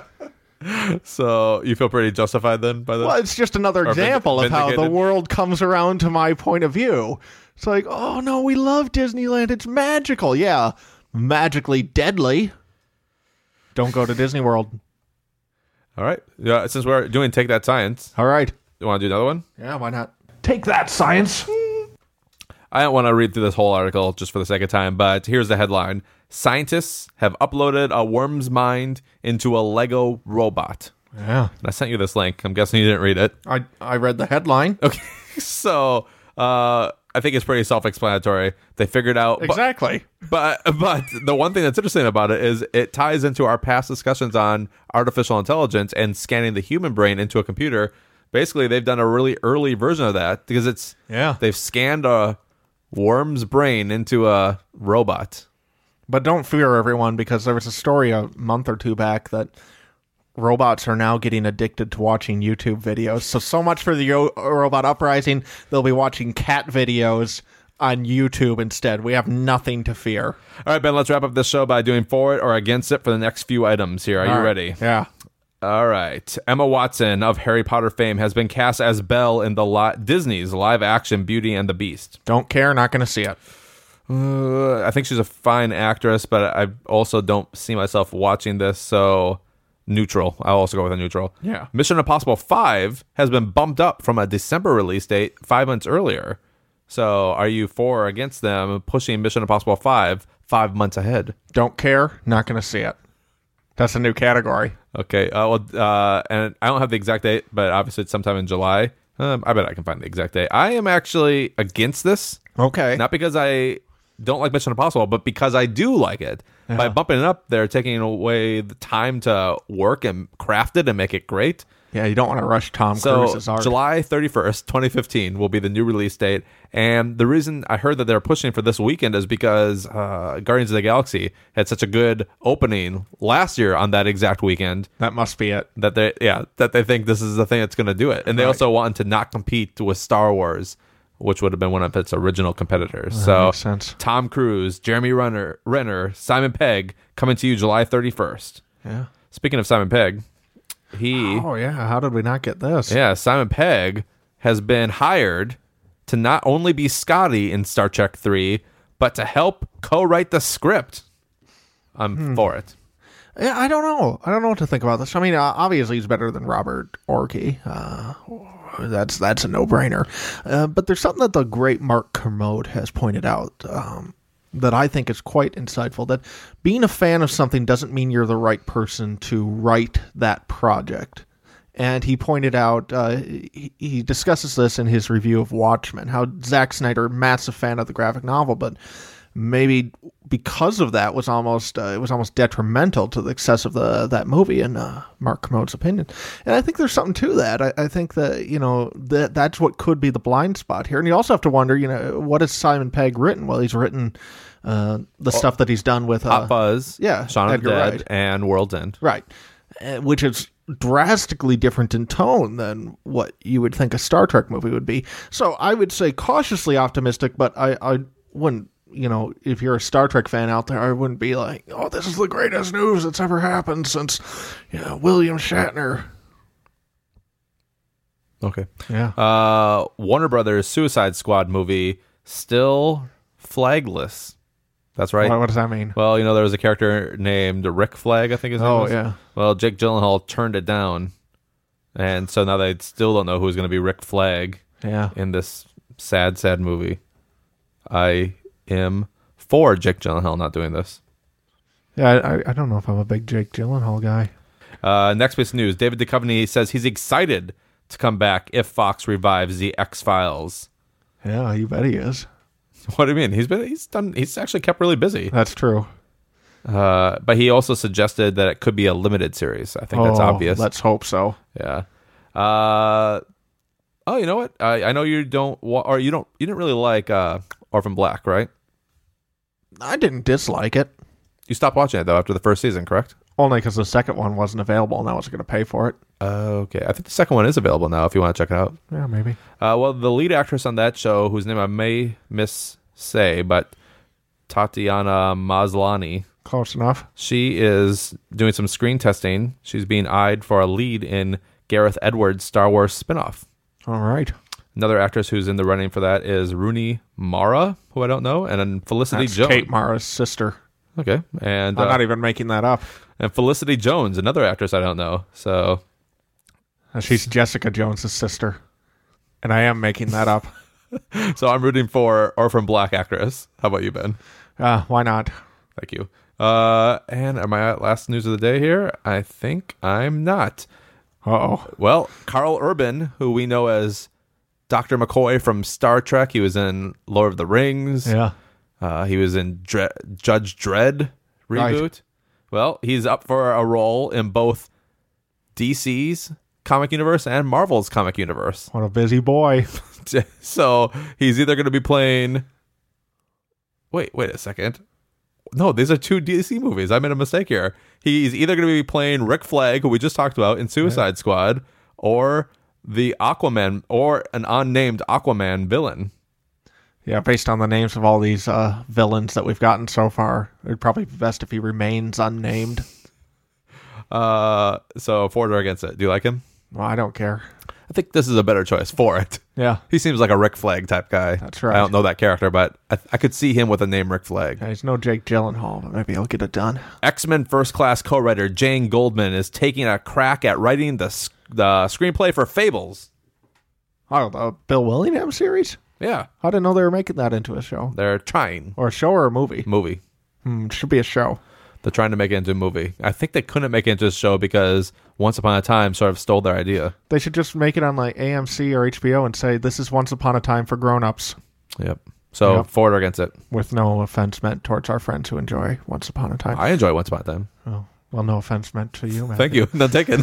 So you feel pretty justified then by this? Well, it's just another example of how the world comes around to my point of view. It's like, oh, no, we love Disneyland. It's magical. Yeah, magically deadly. Don't go to Disney World. All right. Yeah, since we're doing Take That Science. All right. You want to do another one? Yeah, why not? Take that, science. I don't want to read through this whole article just for the sake of time, but here's the headline. Scientists have uploaded a worm's mind into a Lego robot. Yeah. And I sent you this link. I'm guessing you didn't read it. I read the headline. Okay. So I think it's pretty self-explanatory. They figured out... Exactly. But the one thing that's interesting about it is it ties into our past discussions on artificial intelligence and scanning the human brain into a computer. Basically, they've done a really early version of that because they've scanned a worm's brain into a robot. But don't fear, everyone, because there was a story a month or two back that robots are now getting addicted to watching YouTube videos. So much for the robot uprising, they'll be watching cat videos on YouTube instead. We have nothing to fear. All right, Ben, let's wrap up this show by doing for it or against it for the next few items here. Are you ready? Yeah. All right. Emma Watson of Harry Potter fame has been cast as Belle in Disney's live-action Beauty and the Beast. Don't care, not going to see it. I think she's a fine actress, but I also don't see myself watching this, so neutral. I'll also go with a neutral. Yeah. Mission Impossible 5 has been bumped up from a December release date 5 months earlier. So are you for or against them pushing Mission Impossible 5 months ahead? Don't care. Not going to see it. That's a new category. Okay. And I don't have the exact date, but obviously it's sometime in July. I bet I can find the exact date. I am actually against this. Okay. Not because I don't like Mission Impossible, but because I do like it. Yeah. By bumping it up, they're taking away the time to work and craft it and make it great. Yeah, you don't want to rush Tom So Cruise's art. July 31st, 2015 will be the new release date. And the reason I heard that they're pushing for this weekend is because Guardians of the Galaxy had such a good opening last year on that exact weekend. That must be it. That they think this is the thing that's going to do it. And they also want to not compete with Star Wars, which would have been one of its original competitors. So makes sense. Tom Cruise, Jeremy Renner, Simon Pegg coming to you July 31st. Yeah. Speaking of Simon Pegg, Oh, yeah. How did we not get this? Simon Pegg has been hired to not only be Scotty in Star Trek 3, but to help co-write the script. I'm for it. Yeah, I don't know. I don't know what to think about this. I mean, obviously he's better than Robert Orci. That's a no-brainer. But there's something that the great Mark Kermode has pointed out that I think is quite insightful, that being a fan of something doesn't mean you're the right person to write that project. And he pointed out, he discusses this in his review of Watchmen, how Zack Snyder, massive fan of the graphic novel, but maybe because of that was almost detrimental to the success of that movie, in Mark Kermode's opinion. And I think there's something to that. I think that that's what could be the blind spot here. And you also have to wonder, what has Simon Pegg written? Well, he's written the stuff that he's done with Hot Fuzz, Shaun of the Dead, Wright. and World's End. Right. Which is drastically different in tone than what you would think a Star Trek movie would be. So I would say cautiously optimistic, but I wouldn't, if you're a Star Trek fan out there, I wouldn't be like, oh, this is the greatest news that's ever happened since William Shatner. Okay. Yeah. Warner Brothers Suicide Squad movie still flagless. That's right. What does that mean? Well, there was a character named Rick Flag, I think his name was. Oh, yeah. Well, Jake Gyllenhaal turned it down. And so now they still don't know who's going to be Rick Flag in this sad, sad movie. I am for Jake Gyllenhaal not doing this. Yeah, I don't know if I'm a big Jake Gyllenhaal guy. Next piece of news. David Duchovny says he's excited to come back if Fox revives the X-Files. Yeah, you bet he is. What do you mean? He's actually kept really busy. That's true. But he also suggested that it could be a limited series. I think that's obvious. Let's hope so. Yeah. You know what? I know you you didn't really like Orphan Black, right? I didn't dislike it. You stopped watching it though after the first season, correct? Only because the second one wasn't available and I wasn't going to pay for it. Okay. I think the second one is available now if you want to check it out. Yeah, maybe. Well, the lead actress on that show, whose name I may say, but Tatiana Maslany. Close enough. She is doing some screen testing. She's being eyed for a lead in Gareth Edwards' Star Wars spinoff. All right. Another actress who's in the running for that is Rooney Mara, who I don't know, and then Felicity That's Jones. Kate Mara's sister. Okay. And I'm not even making that up. And Felicity Jones, another actress I don't know. So she's Jessica Jones's sister. And I am making that up. So I'm rooting for Orphan Black actress. How about you, Ben? Why not? Thank you. And am I at last news of the day here? I think I'm not. Uh-oh. Well, Carl Urban, who we know as Dr. McCoy from Star Trek. He was in Lord of the Rings. Yeah. He was in Judge Dredd reboot. Right. Well, he's up for a role in both DC's comic universe and Marvel's comic universe. What a busy boy. So he's either going to be playing... Wait a second. No, these are two DC movies. I made a mistake here. He's either going to be playing Rick Flag, who we just talked about in Suicide Squad, or the Aquaman, or an unnamed Aquaman villain. Yeah, based on the names of all these villains that we've gotten so far, it'd probably be best if he remains unnamed. So for or against it? Do you like him? Well, I don't care. I think this is a better choice for it. Yeah. He seems like a Rick Flag type guy. That's right. I don't know that character, but I could see him with the name Rick Flag. Yeah, he's no Jake Gyllenhaal, but maybe he'll get it done. X-Men First Class co-writer Jane Goldman is taking a crack at writing the screenplay for Fables. Oh, the Bill Willingham series? Yeah. I didn't know they were making that into a show. They're trying. Or a show or a movie? Movie. Should be a show. They're trying to make it into a movie. I think they couldn't make it into a show because Once Upon a Time sort of stole their idea. They should just make it on like AMC or HBO and say, this is Once Upon a Time for grown-ups. Yep. So, for or against it? With no offense meant towards our friends who enjoy Once Upon a Time. I enjoy Once Upon a Time. Oh, well, no offense meant to you, man. Thank you. No, take it.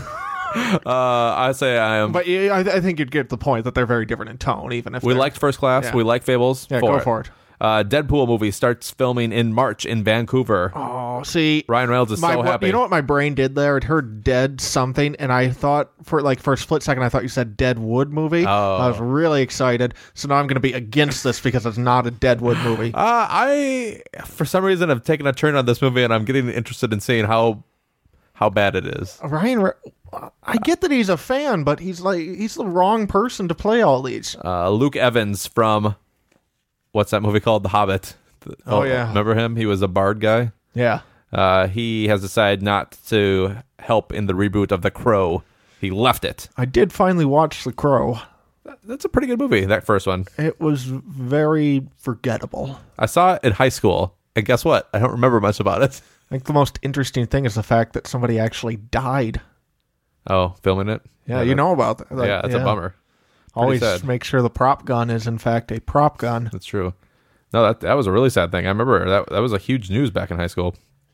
I say I am. But I think you'd get the point that they're very different in tone, even if we liked First Class. Yeah. We like Fables. Yeah, go for it. Deadpool movie starts filming in March in Vancouver. Oh, see, Ryan Reynolds is so happy. You know what my brain did there? It heard Dead something, and I thought for a split second, I thought you said Deadwood movie. Oh. I was really excited. So now I'm going to be against this because it's not a Deadwood movie. I, for some reason, have taken a turn on this movie, and I'm getting interested in seeing how bad it is. I get that he's a fan, but he's the wrong person to play all these. Luke Evans from what's that movie called? The Hobbit. Oh yeah, remember him? He was a bard guy. Yeah. He has decided not to help in the reboot of The Crow. He left it. I did finally watch The Crow. That's a pretty good movie, that first one. It was very forgettable. I saw it in high school, and guess what? I don't remember much about it. I think the most interesting thing is the fact that somebody actually died. Oh, filming it? Yeah, you know about that. Yeah, that's a bummer. Always sad. make sure the prop gun is, in fact, a prop gun. That's true. No, that was a really sad thing. I remember that was a huge news back in high school.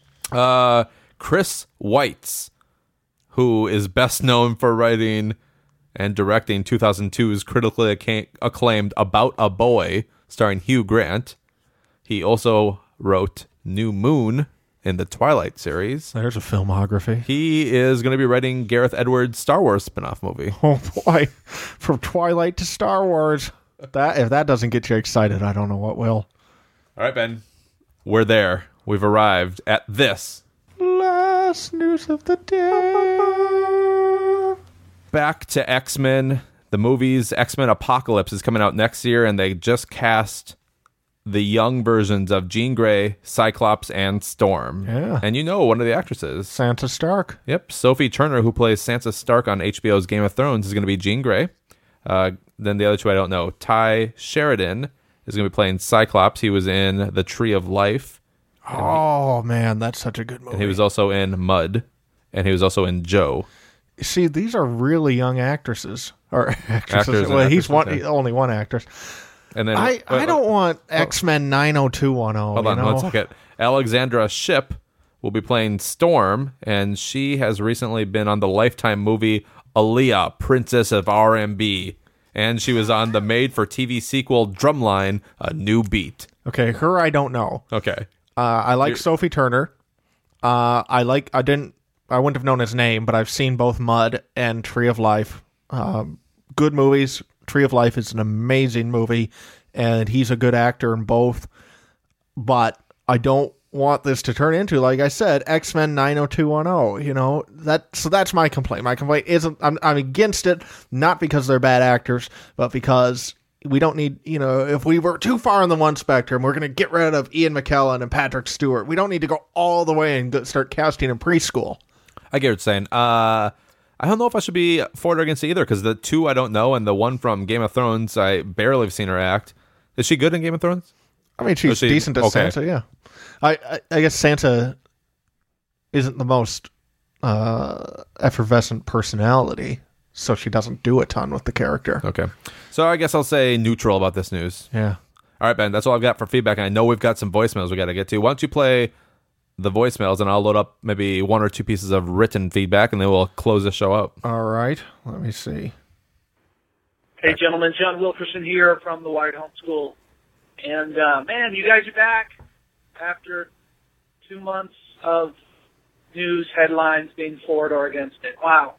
Chris Weitz, who is best known for writing and directing 2002's critically acclaimed About a Boy, starring Hugh Grant. He also wrote New Moon in the Twilight series. There's a filmography. He is going to be writing Gareth Edwards' Star Wars spin-off movie. Oh boy, from Twilight to Star Wars. If that doesn't get you excited, I don't know what will. All right, Ben. We're there. We've arrived at this. Last news of the day. Back to X-Men. The movies X-Men Apocalypse is coming out next year, and they just cast the young versions of Jean Grey, Cyclops, and Storm. Yeah. And you know one of the actresses. Sansa Stark. Yep. Sophie Turner, who plays Sansa Stark on HBO's Game of Thrones, is going to be Jean Grey. Then the other two I don't know. Ty Sheridan is going to be playing Cyclops. He was in The Tree of Life. Oh, man, that's such a good movie. And he was also in Mud. And he was also in Joe. See, these are really young actresses. Or actresses. Well, he's only one actress. And then I don't want X-Men 90210. Hold on 1 second. Alexandra Shipp will be playing Storm, and she has recently been on the Lifetime movie Aaliyah, Princess of R&B. And she was on the made-for-TV sequel Drumline, A New Beat. Okay, her I don't know. Okay. I like Sophie Turner. I wouldn't have known his name, but I've seen both Mud and Tree of Life. Good movies. Tree of Life is an amazing movie, and he's a good actor in both. But I don't want this to turn into, like I said, X-Men 90210. You know, so that's my complaint. My complaint isn't I'm against it, not because they're bad actors, but because we don't need, if we were too far on the one spectrum, we're going to get rid of Ian McKellen and Patrick Stewart. We don't need to go all the way and start casting in preschool. I get what you're saying. I don't know if I should be for or against it either, because the two I don't know, and the one from Game of Thrones, I barely have seen her act. Is she good in Game of Thrones? I mean, she's decent as okay. Sansa, yeah. I guess Sansa isn't the most effervescent personality, so she doesn't do a ton with the character. Okay. So I guess I'll say neutral about this news. Yeah. All right, Ben, that's all I've got for feedback, and I know we've got some voicemails we got to get to. Why don't you play the voicemails, and I'll load up maybe one or two pieces of written feedback, and then we'll close the show out. All right. Let me see. Hey, gentlemen. John Wilkerson here from the Wired Homeschool. And, man, you guys are back after 2 months of news headlines being for it or against it. Wow.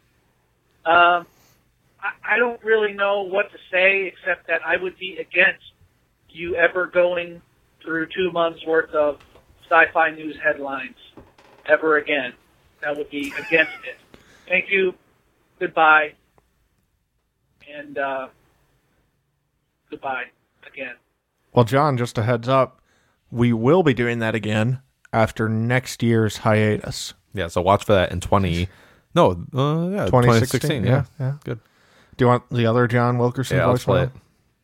I don't really know what to say except that I would be against you ever going through 2 months' worth of sci-fi news headlines ever again. That would be against it. Thank you. Goodbye. And goodbye again. Well, John, just a heads up, we will be doing that again after next year's hiatus. Yeah, so watch for that in 2016. Yeah. Good. Do you want the other John Wilkerson Yeah, let's play it.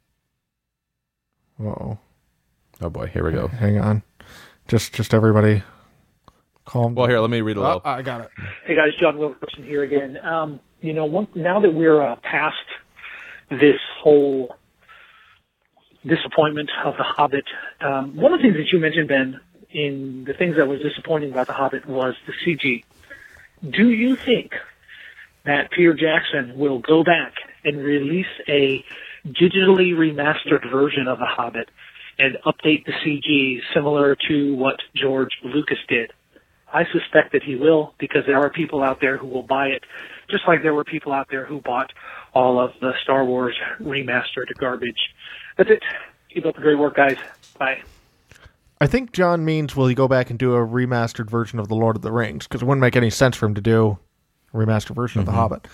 Whoa. Oh boy, here we go. Hang on. Just everybody calm. Well, here, let me read a little. I got it. Hey guys, John Wilkerson here again. Now that we're past this whole disappointment of The Hobbit, one of the things that you mentioned, Ben, in the things that was disappointing about The Hobbit was the CG. Do you think that Peter Jackson will go back and release a digitally remastered version of The Hobbit and update the CG similar to what George Lucas did? I suspect that he will, because there are people out there who will buy it, just like there were people out there who bought all of the Star Wars remastered garbage. That's it. Keep up the great work, guys. Bye. I think John means will he go back and do a remastered version of The Lord of the Rings, because it wouldn't make any sense for him to do a remastered version of The Hobbit.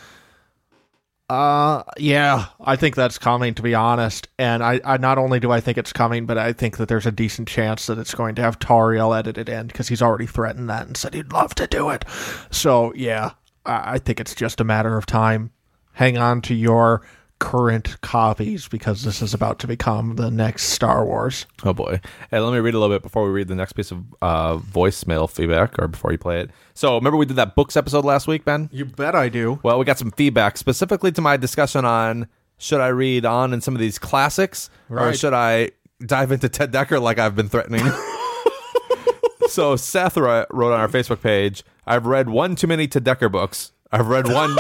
Yeah, I think that's coming, to be honest. And I not only do I think it's coming, but I think that there's a decent chance that it's going to have Tariel edited in, because he's already threatened that and said he'd love to do it. So, yeah, I think it's just a matter of time. Hang on to your current copies, because this is about to become the next Star Wars. Oh boy. Hey, let me read a little bit before we read the next piece of voicemail feedback, or before you play it. So remember we did that books episode last week, Ben? You bet I do. Well, we got some feedback specifically to my discussion on should I read on in some of these classics, or should I dive into Ted Dekker like I've been threatening? So Seth wrote on our Facebook page, I've read one too many Ted Dekker books. I've read one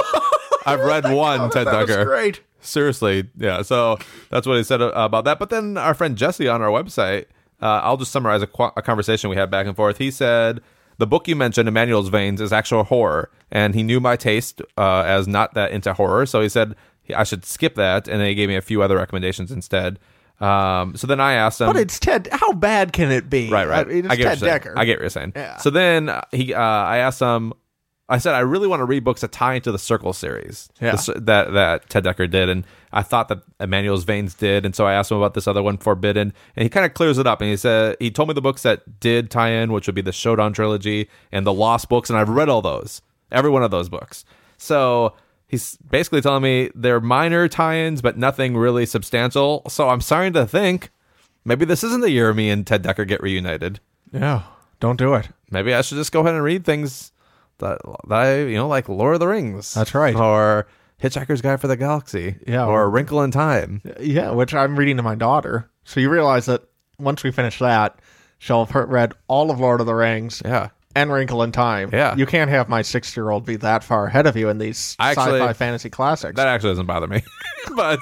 Ted Dekker. That was great. Seriously, yeah. So that's what he said about that. But then our friend Jesse on our website, I'll just summarize a conversation we had back and forth. He said, the book you mentioned, Emmanuel's Veins, is actual horror. And he knew my taste as not that into horror. So he said I should skip that. And then he gave me a few other recommendations instead. So then I asked him. But it's Ted. How bad can it be? Right. I mean, it's Ted Dekker. I get what you're saying. Yeah. So then I asked him. I said, I really want to read books that tie into the Circle series that Ted Dekker did. And I thought that Emmanuel's Veins did. And so I asked him about this other one, Forbidden. And he kind of clears it up. And he told me the books that did tie in, which would be the Showdown trilogy and the Lost books. And I've read all those, every one of those books. So he's basically telling me they're minor tie-ins, but nothing really substantial. So I'm starting to think maybe this isn't the year me and Ted Dekker get reunited. Yeah, don't do it. Maybe I should just go ahead and read things that I, like Lord of the Rings. That's right. Or Hitchhiker's Guide for the Galaxy. Yeah. Or A Wrinkle in Time. Yeah, which I'm reading to my daughter. So you realize that once we finish that, she'll have read all of Lord of the Rings. Yeah. And Wrinkle in Time. Yeah. You can't have my 6-year-old be that far ahead of you in these sci-fi fantasy classics. That actually doesn't bother me. but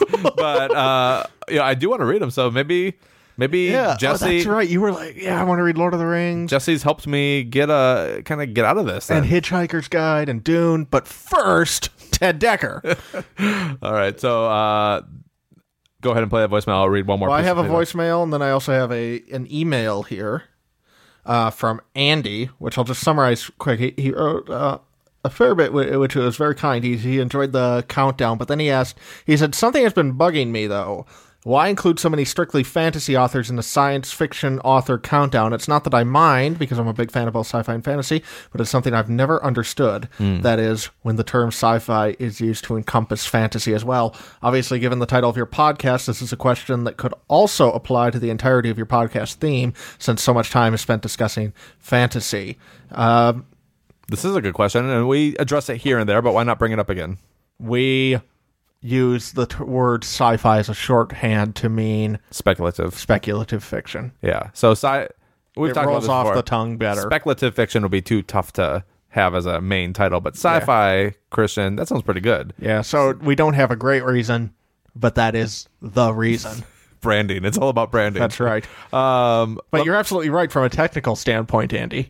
I do want to read them. So maybe Jesse. That's right. You were like, I want to read Lord of the Rings. Jesse's helped me get out of this. And Hitchhiker's Guide and Dune. But first, Ted Dekker. All right. So go ahead and play that voicemail. I'll read one more. Well, I have a voicemail, and then I also have an email here from Andy, which I'll just summarize quick. He wrote a fair bit, which was very kind. He enjoyed the countdown, but then he said, something has been bugging me, though. Why include so many strictly fantasy authors in the science fiction author countdown? It's not that I mind, because I'm a big fan of both sci-fi and fantasy, but it's something I've never understood. That is, when the term sci-fi is used to encompass fantasy as well. Obviously, given the title of your podcast, this is a question that could also apply to the entirety of your podcast theme, since so much time is spent discussing fantasy. This is a good question, and we address it here and there, but why not bring it up again? We use the word sci-fi as a shorthand to mean speculative fiction. Yeah. So we've talked about this off before. The tongue better. Speculative fiction would be too tough to have as a main title, but sci-fi, Christian, that sounds pretty good. Yeah. So we don't have a great reason, but that is the reason. Branding. It's all about branding. That's right. But you're absolutely right from a technical standpoint, Andy.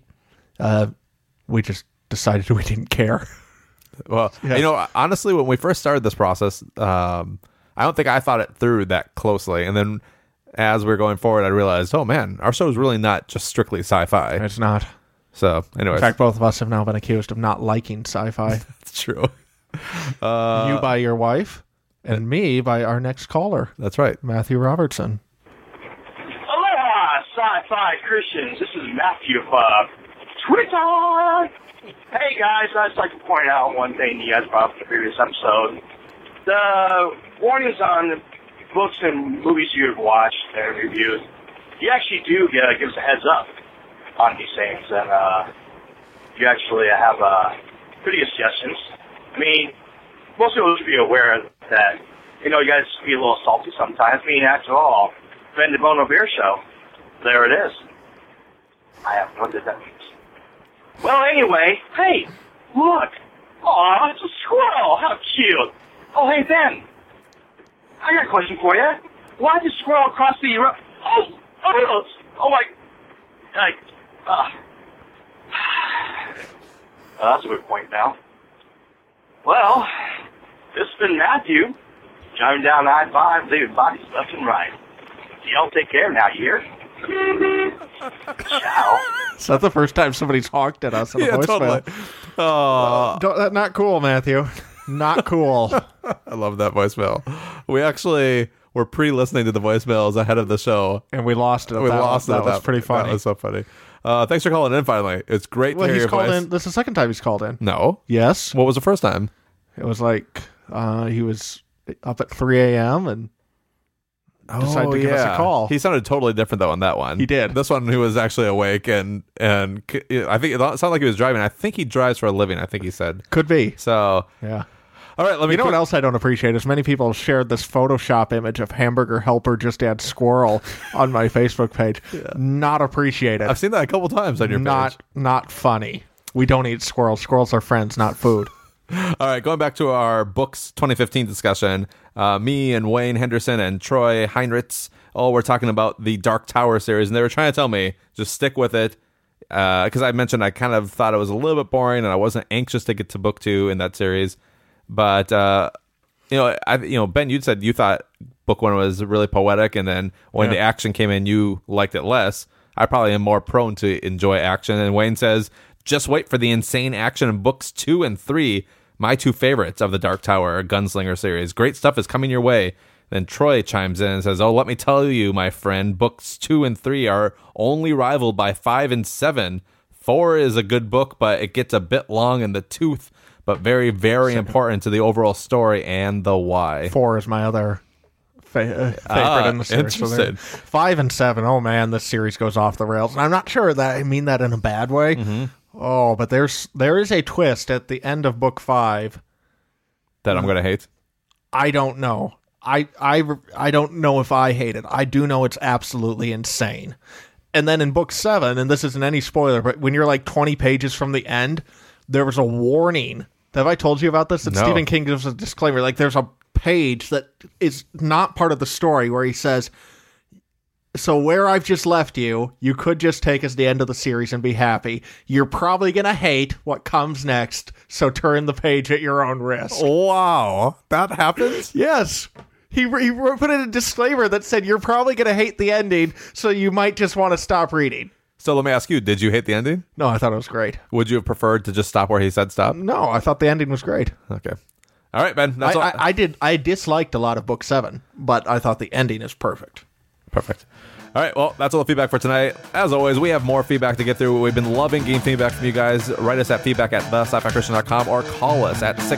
We just decided we didn't care. Well, honestly, when we first started this process, I don't think I thought it through that closely. And then as we're going forward, I realized, oh man, our show is really not just strictly sci-fi. It's not. So anyways. In fact, both of us have now been accused of not liking sci-fi. That's true. You by your wife, And me by our next caller, That's right. Matthew Robertson. Aloha, sci-fi Christians. This is Matthew of Twitter. Hey guys, I'd just like to point out one thing you guys brought up in the previous episode. The warnings on books and movies you've watched and reviewed. You actually do give us a heads up on these things, and you actually have pretty good suggestions. I mean, most people should be aware that, you guys be a little salty sometimes. I mean, after all, Ben DeBono Beer Show, there it is. I have no idea what that means. Well, anyway, hey, look. Aw, it's a squirrel. How cute. Oh, hey, Ben. I got a question for you. Why did the squirrel cross the... Oh my... that's a good point now. Well, this has been Matthew, driving down I-5, leaving bodies left and right. Y'all take care now, you hear? Ciao. Is that the first time somebody's honked at us in a voicemail? Totally. Not cool, Matthew. Not cool. I love that voicemail. We actually were pre-listening to the voicemails ahead of the show. And we lost it. That was pretty funny. That was so funny. Thanks for calling in finally. It's great to hear your voice. This is the second time he's called in. No. Yes. What was the first time? It was like he was up at 3 a.m. and decided to give us a call. He sounded totally different though on that one. He did. This one he was actually awake and I think it sounded like he was driving. I think he drives for a living, I think he said. Could be. So yeah. All right, let me. You know what else I don't appreciate is many people have shared this Photoshop image of hamburger helper just add squirrel on my Facebook page. Yeah. Not appreciated. I've seen that a couple times on your page. Not funny. We don't eat squirrels. Squirrels are friends, not food. All right, going back to our books 2015 discussion, me and Wayne Henderson and Troy Heinrichs, we're talking about the Dark Tower series, and they were trying to tell me just stick with it because I mentioned I kind of thought it was a little bit boring, and I wasn't anxious to get to book 2 in that series. But Ben, you said you thought book 1 was really poetic, and then when the action came in, you liked it less. I probably am more prone to enjoy action, and Wayne says, just wait for the insane action in books 2 and 3, my 2 favorites of the Dark Tower Gunslinger series. Great stuff is coming your way. Then Troy chimes in and says, let me tell you, my friend, books 2 and 3 are only rivaled by 5 and 7. 4 is a good book, but it gets a bit long in the tooth, but very, very important to the overall story and the why. 4 is my other favorite in the series. Interesting. 5 and 7, oh man, this series goes off the rails. And I'm not sure that I mean that in a bad way. Mm-hmm. Oh, but there is a twist at the end of book 5 that I'm going to hate. I don't know. I don't know if I hate it. I do know it's absolutely insane. And then in book 7, and this isn't any spoiler, but when you're like 20 pages from the end, there was a warning. Have I told you about this? That No. Stephen King gives a disclaimer. Like there's a page that is not part of the story where he says, so where I've just left you, you could just take as the end of the series and be happy. You're probably going to hate what comes next, so turn the page at your own risk. Wow. That happens? Yes. He put in a disclaimer that said you're probably going to hate the ending, so you might just want to stop reading. So let me ask you, did you hate the ending? No, I thought it was great. Would you have preferred to just stop where he said stop? No, I thought the ending was great. Okay. All right, Ben. That's all. I disliked a lot of book 7, but I thought the ending is perfect. Perfect. All right, well, that's all the feedback for tonight. As always, we have more feedback to get through. We've been loving getting feedback from you guys. Write us at feedback@thescifichristtian.com or call us at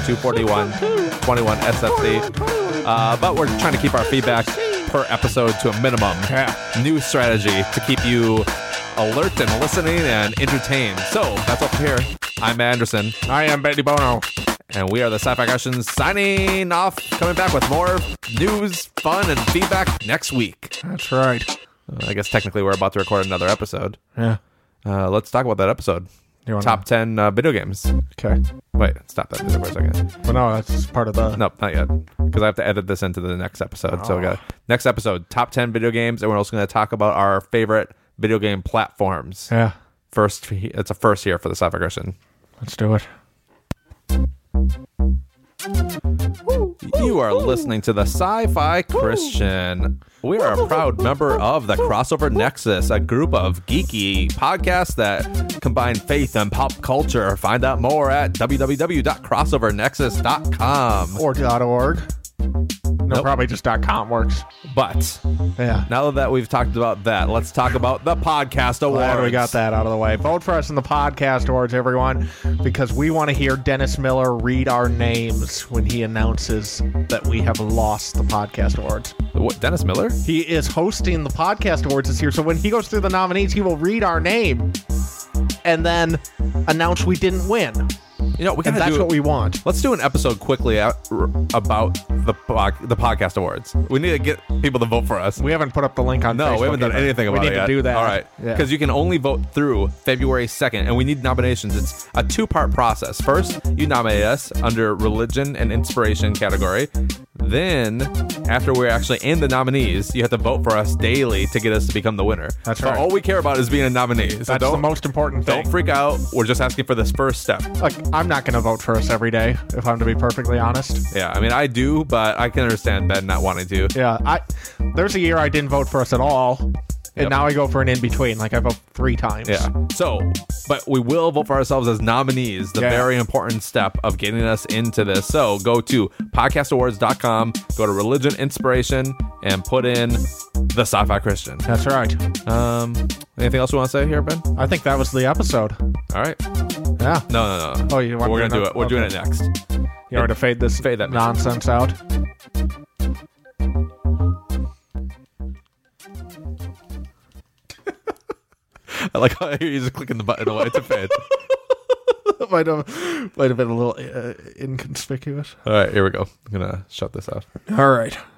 612-41-21-SFC. But we're trying to keep our feedback per episode to a minimum. Yeah. New strategy to keep you alert and listening and entertained. So that's all for here. I'm Matt Anderson. I am Betty Bono. And we are the Sci-Fi Christians signing off, coming back with more news, fun, and feedback next week. That's right. I guess technically we're about to record another episode. Yeah. Let's talk about that episode. Top 10 video games. Okay. Wait, stop that music for a second. Well, no, that's part of the... Nope, not yet. Because I have to edit this into the next episode. So we got next episode, top 10 video games, and we're also going to talk about our favorite video game platforms. Yeah. First, it's a first here for the Sci-Fi Christian. Let's do it. You are listening to the Sci-Fi Christian. We are a proud member of the Crossover Nexus, a group of geeky podcasts that combine faith and pop culture. Find out more at www.crossovernexus.com. Or .org. No, probably just .com works. But Yeah. now that we've talked about that, let's talk about the Podcast Awards. Glad we got that out of the way. Vote for us in the Podcast Awards, everyone, because we want to hear Dennis Miller read our names when he announces that we have lost the Podcast Awards. What, Dennis Miller? He is hosting the Podcast Awards this year, so when he goes through the nominees, he will read our name and then announce we didn't win. You know, And that's what we want. Let's do an episode quickly about the Podcast Awards. We need to get people to vote for us. We haven't put up the link on Facebook We haven't done either. anything about it We need yet. to do that. All right. Because you can only vote through February 2nd, and we need nominations. It's a two-part process. First, you nominate us under religion and inspiration category. Then, after we're actually in the nominees, you have to vote for us daily to get us to become the winner. That's so right. all we care about is being a nominee. So That's the most important thing. Don't freak out. We're just asking for this first step. Like, I'm not going to vote for us every day, if I'm to be perfectly honest. Yeah, I mean, I do, but I can understand Ben not wanting to. Yeah, there's a year I didn't vote for us at all, and Yep. now I go for an in-between. Like, I vote 3 times. Yeah. So, but we will vote for ourselves as nominees, the Yeah. very important step of getting us into this. So go to podcastawards.com, go to religion inspiration, and put in the Sci-Fi Christian. That's right. Anything else we want to say here, Ben? I think that was the episode. All right. Yeah. No. Oh, you want We're me going to do to- it. We're doing it okay. next. You want to fade this Fade that music. nonsense out? I like how you're just clicking the button away to fade. might have been a little inconspicuous. All right, here we go. I'm going to shut this off. All right.